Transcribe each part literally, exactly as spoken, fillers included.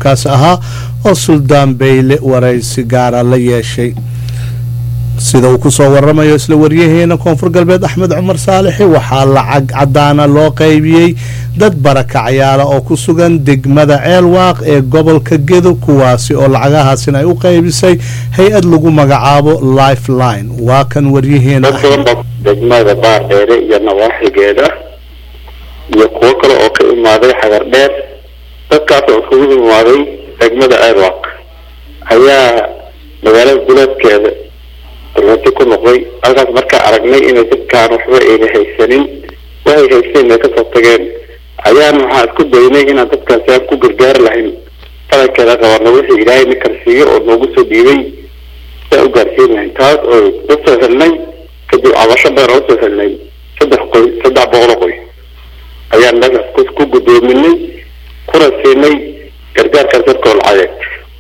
maamulkaas ahaa oo suldaan beyle waraysi gaara la yeeshay sida uu ku soo waramayo isla waryaheena koonfur galbeed axmed cumar saalixi waxaa lacag cadaana loo qaybiyey dad barakacyaala oo ku sugan degmada ceelwaaq ee gobolka gedo kuwaasi oo lacagahaasina ay u qaybisay hay-ad lagu magacaabo lifeline waa kan waryaheena degmada baardheere iyo nawaaxigeeda iyo kuwo kale oo ka imaaday xagar dheer dadkaas oo isugu imaaday degmada ceelwaaq ayaa magaalada duleedkeeda runtii ku noqday halkaas markaa aragnay inay dadkaan waxba ayna haysanin waxay haysteen ay kasoo tageen ayaan waxaa isku daynay inaan dadkaasi aan ku gargaari lahayn falankeeda qabana wixii ilaahay na karsiiyo oo noogu soo dhiibay saa u gaarsiin lahayn taas oo usoo helnay kadib cabasho badan oo usoo helnay saddex qoy saddex boqol qoy ayaan meeshaas ku gudoominay kuna siinay gargaarkaas dadkoo lacageed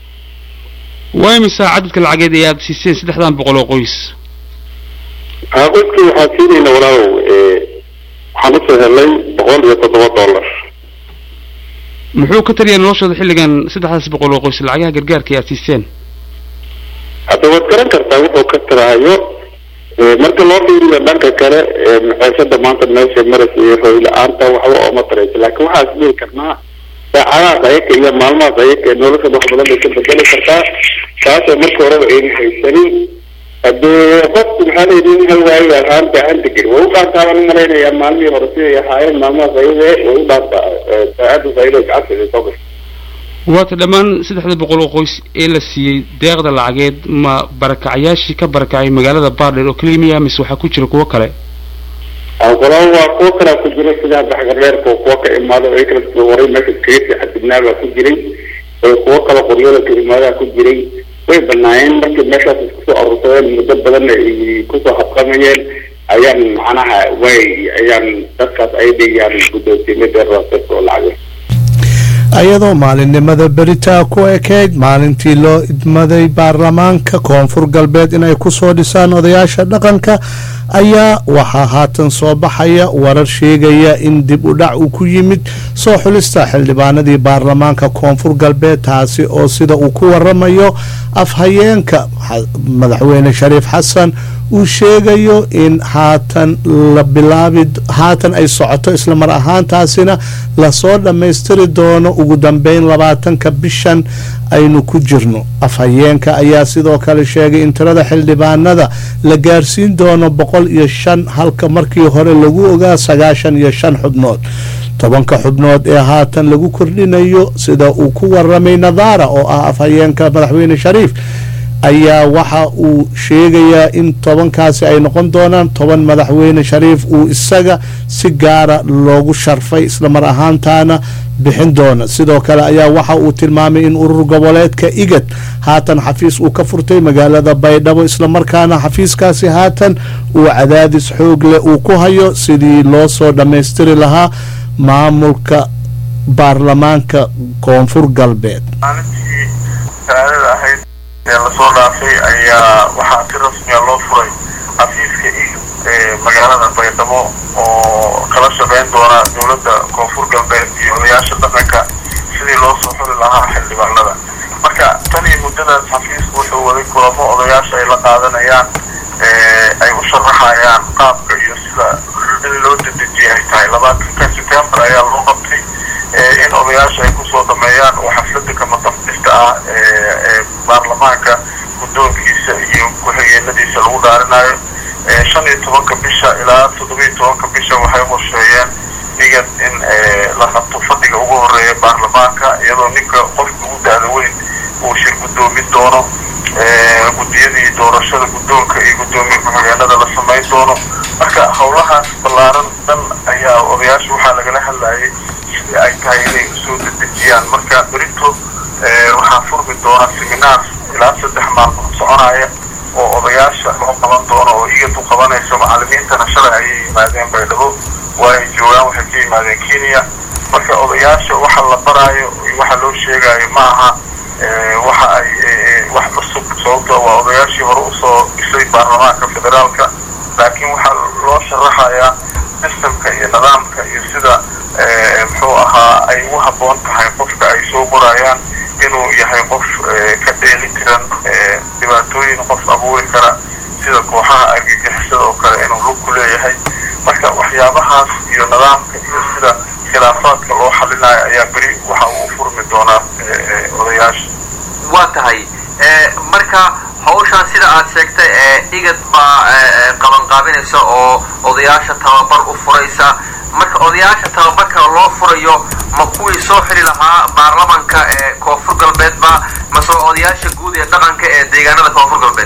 وامسا عدد العقيد يا سيسين سدحدان بقولو قويس ها قلت حاسين ولاو حنصه لي بقول يتضوى دولار محو كتريا نوشد خليغان سدحداس بقولو قويس العقيا غرغارك يا سيسين هذا وكرن كرتا و كترايو marka loo fiiriyo dhanka kale maxaasada maanta meesha marayay hooyla aanta waxa oo ma taray laakiin waxa ismir karnaa saacadaha ayaka iyo maalmaha ayaka nolosha wax badan ay ka bedeli kartaa taasoo marka hore ay haysanin hadee qofku maxaa leeyahay hal waayo ahaan baahan tigir oo ka taaban mareynaya maalmihii hore si ay ahaayeen maalmaha ayada oo u dhaafta saacada ayada gacanta soo gashay waata dhamaan saddexda boqol oo qoys ee la siiyay deeqda lacageed ma barakacyaashii ka barakacay magaalada baardheer oo kaliya mise waxa ku jira kuwa kale أقولوا وكوكرا كجري سيدا بحجر كوكا إمادة ويكرس وري مثل كريسي حدنا وكجري وكوكا قرية كإمادة كجري ويبناين بس المشهد كسو أرطوين مدبرن كسو حقامين أيام معناها وي أيام تسكت أيدي يعني كدوسي مدر راسك والعجل ayadoo maalinimada beritaa ku ekeyd maalintii loo idmaday baarlamaanka koonfur galbeed inay ku soo dhisaan odayaasha dhaqanka ayaa waxaa haatan soo baxaya warar sheegaya in dib u dhac uu ku yimid soo xulista xildhibaanadii baarlamaanka koonfur galbeed taasi oo sida uu ku waramayo afhayeenka madaxweyne shariif xasan uu sheegayo in haatan la bilaabi haatan ay socoto isla mar ahaantaasina la soo dhameystiri doono ugu dambeyn labaatanka bishan aynu ku jirno afhayeenka ayaa sidoo kale sheegay in tirada xildhibaanada la gaarsiin doono boqol iyo shan halka markii hore lagu ogaa sagaashan iyo shan xubnood tobanka xubnood ee haatan lagu kordhinayo sida uu ku waramay nadaara oo ah afhayeenka madaxweyne shariif ayaa waxa uu sheegayaa in tobankaasi ay noqon doonaan toban madaxweyne shariif uu isaga si gaara loogu sharfay isla mar ahaantaana bixin doona sidoo kale ayaa waxa uu tilmaamay in urur goboleedka igad haatan xafiis uu ka furtay magaalada baydhabo isla markaana xafiiskaasi haatan uu cadaadis xoog leh uu ku hayo sidii loo soo dhammaystiri lahaa maamulka baarlamaanka koonfur galbeed lasoo dhaafay ayaa waxaa si rasmiya loo furay xafiiska ee magaalada baydhabo oo kala shaqeyn doona dowladda koonfur galbeed iyo odayaasha dhaqanka sidii loo soo xuli lahaa xildhibaanada marka tan iyo muddadaas xafiisku wuxuu waday kulamo odayaasha ay la qaadanayaan ay u sharaxayaan qaabka iyo sida in loo dedejiyay ay tahay labaatanka September ayaa loo qabtay in odayaasha ay kusoo dhameeyaan oo xafladda kama dambaysta ah ee baarlamaanka guddoonkiisa iyo ku-xigeenadiisa lagu dhaarinayo shan iyo tobanka bisha ilaa toddoba iyo tobanka bisha waxay qorsheeyeen igad in la qabto fadhiga ugu horeeya baarlamaanka iyadoo ninka qofka ugu da-da weyn uu shir guddoomin doono guddiyadii doorashada guddoonka iyo guddoomiye ku-xigeenada la samayn doono marka howlahaas ballaaran dhan ayaa odayaasha waxaa lagala hadlayay sidii ay tahay inay usoo dedejiyaan marka berito waxaa furmi doona seminaar ilaa saddex maalmood soconaya oo odayaasha loo qaban doono oo igad u qabanayso macallimiintana shalay ayay yimaadeen baydhabo waa ay joogaan waxay ka yimaadeen kenya marka odayaasha waxa la baraayo waxa loo sheegayo ma aha waxa ay wax cusub sababtoo waa odayaashii hore usoo dhisay baarlamaanka federaalka laakiin waxaa loo sharaxayaa sistamka iyo nidaamka iyo sida muxuu ahaa ay u habboon tahay qofka ay soo qorayaan inuu yahay qof ka dheeli tiran dhibaatooyin qof abuuri kara sida kooxaha argagixisada oo kale inuu lug ku leeyahay. marka waxyaabahaas iyo nidaamka iyo sida khilaafaadka loo xalinayo ayaa beri waxa uu furmi doonaa odayaasha. waa tahay marka hawshaan sida aad sheegtay igad baa qaban qaabinaysa oo odayaasha tababar u furaysa. marka odayaasha tababarka loo furayo ma kuwii soo xiri lahaa baarlamaanka ee koonfur galbeed ba mase odayaasha guud ee dhaqanka ee deegaanada koonfur galbeed?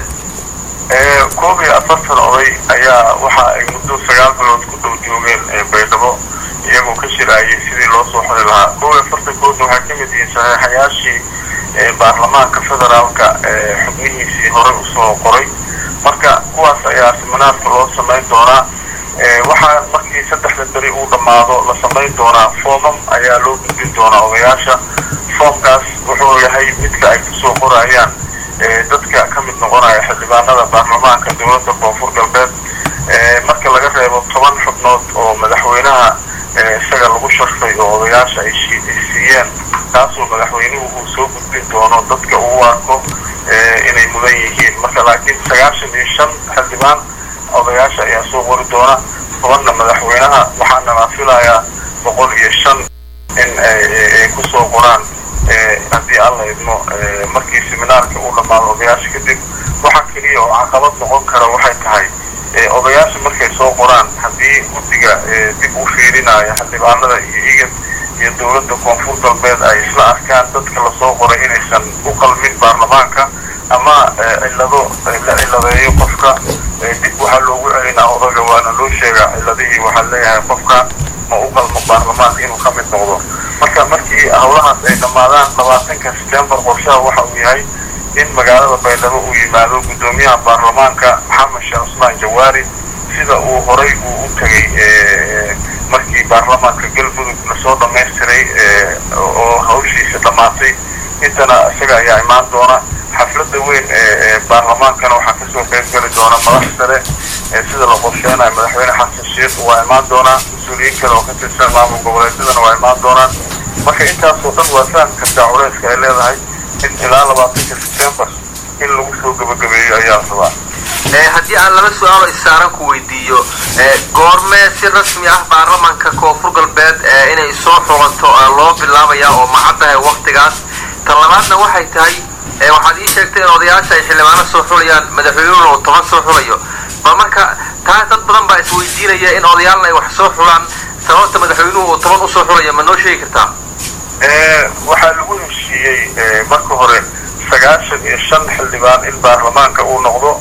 koob iyo afartan oday ayaa waxa ay muddo sagaal bilood ku dhow joogeen baydhabo iyagoo ka shiraayay sidii loo soo xiri lahaa. koob iyo afartan koodna waxaa ka mid yihiin saxiixayaashii baarlamaanka federaalka xubnihiisii hore usoo qoray. marka kuwaas ayaa siminaarka loo samayn doonaa. waxaa markii saddexda beri uu dhammaado la samayn doonaa foomam ayaa loo gudbin doonaa odayaasha. foomkaas wuxuu yahay midka ay kusoo qorayaan dadka ka mid noqonaya xildhibaanada baarlamaanka dowladda koonfur galbeed. marka laga reebo toban xubnood oo madaxweynaha isaga lagu sharfay oo odayaasha ay siiyeen, taasoo madaxweynuhu uu soo gudbin doono dadka uu arko inay mudan yihiin. marka laakiin sagaashan iyo shan xildhibaan odayaasha ayaa soo qori doona, tobanna madaxweynaha. waxaana la filayaa boqol iyo shan in ay kusoo qoraan haddii alla idmo markii seminaarka uu dhammaado odayaasha kadib. waxa keliya oo caqabad noqon kara waxay tahay odayaasha markay soo qoraan haddii guddiga dib u fiirinaya xildhibaanada iyo igad iyo dowladda koonfur galbeed ay isla arkaan dadka lasoo qoray inaysan u qalmin baarlamaanka ama cillado la cilladeeyo qofka, dib waxaa loogu celinaa odaga waana loo sheegaa cilladihii. waxaa leeyahay qofka ma u qalmo baarlamaanka inuu ka mid noqdo. marka markii howlahaas ay dhammaadaan labaatanka September qorshaha waxa uu yahay in magaalada baydhabo uu yimaado guddoomiyaha baarlamaanka maxamed sheekh cusmaan jawaari sida uu horay uu u tegay markii baarlamaanka galmudug lasoo dhamaystiray oo hawshiisa dhammaatay. intana isaga ayaa imaan doona. xafladda weyn ee baarlamaankana waxaa kasoo qayb geli doona madax sare sida la qorsheynayo madaxweyne xasan sheekh waa imaan doonaa. mas-uuliyiin kale oo ka tirsan maamul goboleedyadana waa imaan doonaan. marka intaasoo dhan waa fahmi kartaa culeyska ay leedahay in ilaa labaatanka September in lagu soo gabagabeeyo ayaa rabaa. haddii aan laba su-aalo isaaran ku weydiiyo, goormee si rasmi ah baarlamaanka koonfur galbeed inay soo xulanto loo bilaabaya oo macaddahay waqtigaas? tan labaadna waxay tahay waxaad ii sheegtay in odayaasha ay xildhibaano soo xulayaan, madaxweynuhuna uu toban soo xulayo. bal marka taas dad badan baa isweydiinaya in odayaalna ay wax soo xulaan, sababta madaxweynuhu uu toban usoo xulayo ma noo sheegi kartaa? waxaa lagu heshiiyey marka hore sagaashan iyo shan xildhibaan in baarlamaanka uu noqdo.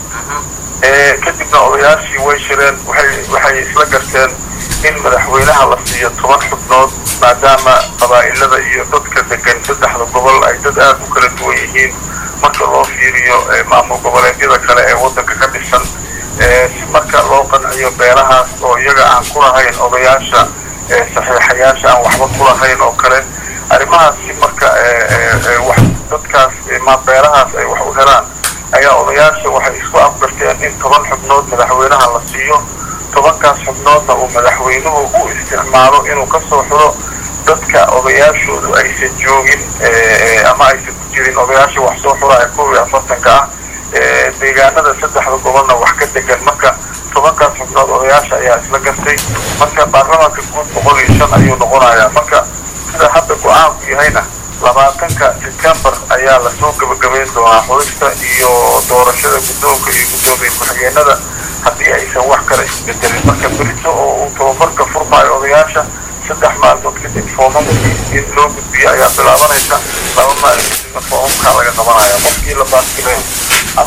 kadibna odayaashii way shireen, waxay isla garteen in madaxweynaha la siiyo toban xubnood maadaama qabaa'ilada iyo dadka degan saddexda gobol ay dad aad u kala duwan yihiin marka loo fiiriyo maamul goboleedyada kale ee waddanka ka dhisan. si marka loo qanciyo beelahaas oo iyaga aan ku lahayn odayaasha saxiixayaasha aan waxba ku lahayn oo kale. arrimahaas si marka wax dadkaas ma beelahaas ay wax u helaan ayaa odayaasha waxay isku afgarteen in toban xubnood madaxweynaha la siiyo. tobankaas xubnoodna uu madaxweynuhu u isticmaalo inuu kasoo xiro dadka odayaashoodu aysan joogin ama aysan ku jirin odayaasha wax soo xura ee koob iyo afartanka ah deegaanada saddexda gobolna wax ka degan. marka tobankaas xubnood odayaasha ayaa isla gartay. marka baarlamaanka guud boqol iyo shan ayuu noqonayaa. marka sida hadda go-aanku yahayna labaatanka September ayaa lasoo gabagabeyn doonaa xulista iyo doorashada guddoonka iyo guddoomiye ku-xigeenada haddii aysan wax kale isbedelin. marka berito oo uu tababarka furmaayo odayaasha saddex maalmood kadib foomamkii in loo gudbiyo ayaa bilaabanaysa. laba maalin kadibna foomamkaa laga qabanaya. qofkii la baankileyo ama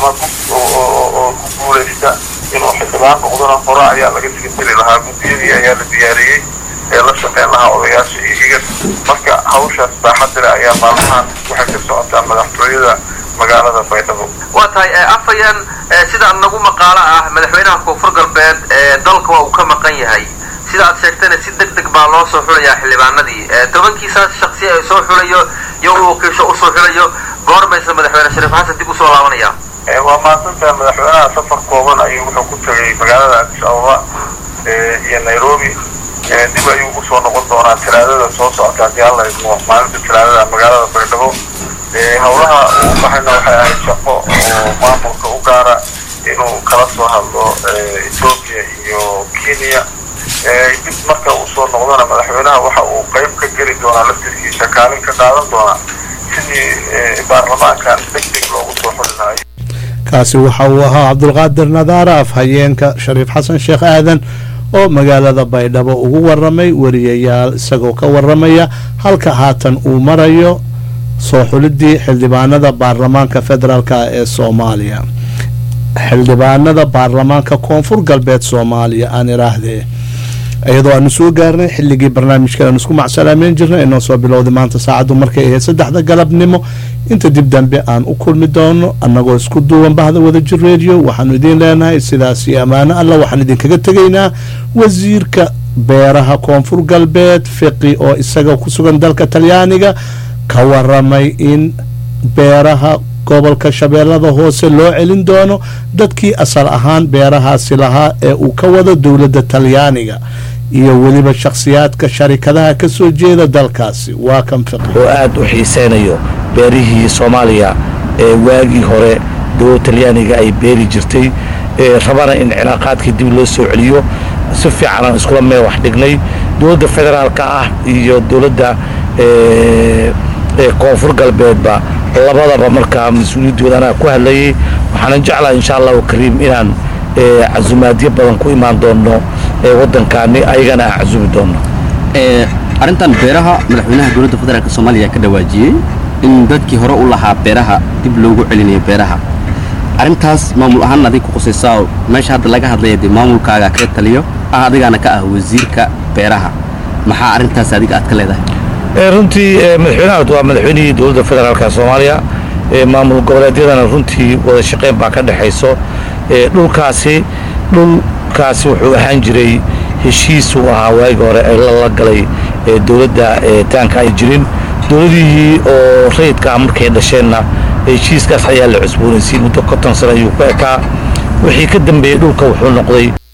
oo ku guuleysta inuu xildhibaan noqdona hore ayaa laga siginteli lahaa. guddiyadii ayaa la diyaariyey ee la shaqeyn lahaa odayaasha iyo igad. marka hawshaas baaxadile ayaa maalmahan waxay ka socotaa madaxtooyada magaalada baydhabo. waa tahay afayaan sida nagu maqaalo ah madaxweynaha koonfur galbeed dalka waa uu ka maqan yahay. sida aad sheegtayna si deg deg baa loo soo xulayaa xildhibaanadii. tobankiisaas shaksi ay soo xulayo iyo uu wakiisho usoo xulayo, goormaysa madaxweyne shariif xasan dib usoo laabanaya? waa maadsantaha madaxweynaha safar kooban ayuu wuxuu ku tagay magaalada addis ababa iyo nairobi. dib ayuu usoo noqon doonaa talaadada soo socota haddii alla idmo maalinta talaadada magaalada baydhabo. howlaha uu baxayna waxay ahayd shaqo oo maamulka u gaara inuu kala soo hadlo Ethiopia iyo Kenya dib marka uu soo noqdana madaxweynaha waxa uu qayb ka geli doonaa laftiisa kaalin ka qaadan doona sidii baarlamaanka degdeg loogu soo xulinayo kaasi waxa uu ahaa Cabdulqaadir Nadaara afhayeenka Shariif Xasan Sheekh Aadan oo magaalada Baydhabo ugu waramay wariyayaal isagoo ka waramaya halka haatan uu marayo soo xulidii xildhibaanada baarlamaanka federaalka ee Soomaaliya xildhibaanada baarlamaanka koonfur galbeed Soomaaliya aan iraahdee ayadoo aan soo gaarnay xilligii barnaamijka aan isku macsalaameyn jirnay inoo soo bilowday maanta saacadu markay ahayd saddexda galabnimo inta dib dambe aan u kulmi doono annagoo isku duuban bahda wada jir radio waxaanu idin leenahay sidaas iyo amaano alla waxaan idinkaga tegaynaa wasiirka beeraha koonfur galbeed fiqi oo isaga ku sugan dalka Talyaaniga ka waramay in beeraha gobolka Shabeellada Hoose loo celin doono dadkii asal ahaan beerahaasi lahaa ee uu ka wada dawladda Talyaaniga iyo waliba shakhsiyaadka sharikadaha ka soo jeeda dalkaasi waa kan fiqi oo aad u xiiseynayo beerihii Soomaaliya ee waagii hore dawladda Talyaaniga ay beeri jirtay ee rabana in cilaaqaadkii dib loo soo celiyo si fiican isku meel wax dhignay dawladda federaalka ah iyo dawladda ee ee koonfur galbeedba labadaba markaa mas'uuliyadoodana ku hadlayay waxaan jeclahay insha Allah kariim inaan ee azumaadiyo badan ku imaan doono ee wadankaani ayagana azumi doono ee arintan beeraha madaxweynaha dawladda federaalka Soomaaliya ka dhawaajiyay in dadkii hore u lahaa beeraha dib loogu celinayo beeraha arintaas maamul ahaan adiga ku qosaysaa meesha hadda laga hadlayo maamulkaaga ka taliyo adigana ka ah wasiirka beeraha maxaa arintaas adiga aad ka leedahay runtii madaxweynaha waa madaxweynihii dawladda federaalka Soomaaliya ee maamul goboleedyadana runtii wada shaqeyn baa ka dhaxayso ee dhulkaasi dhulkaasi wuxuu ahaan jiray heshiis uu ahaa waagi hore ay la galay ee dawladda ee taanka ay jirin dawladihii oo reedka markay dhasheenna heshiiskaas ayaa la cusboonaysiin muddo konton sano ayuu ku ekaa wixii ka dambeeyay dhulka wuxuu noqday